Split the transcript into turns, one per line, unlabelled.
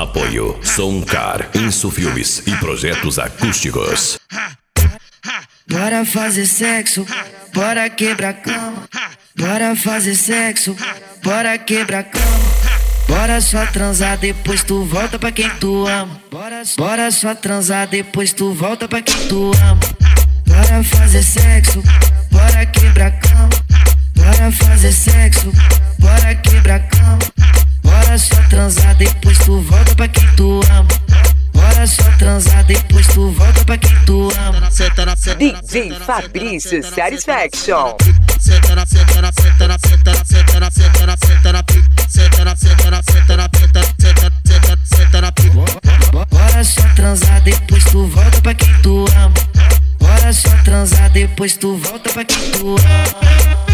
Apoio Somcar, Insufilmes e projetos acústicos.
Bora fazer sexo, bora quebrar cama. Bora fazer sexo, bora quebrar cama. Bora só transar, depois tu volta pra quem tu ama. Bora só transar, depois tu volta pra quem tu ama. Bora fazer sexo, bora quebrar cama. Bora fazer sexo, bora quebrar cama. Bora só transar, depois tu volta pra quem tu ama. Bora só transar, depois tu volta pra quem tu ama.
DJ Fabrício Satisfaction.
Bora só transar, depois tu volta pra quem tu ama. Bora só transar, depois tu volta pra quem tu ama.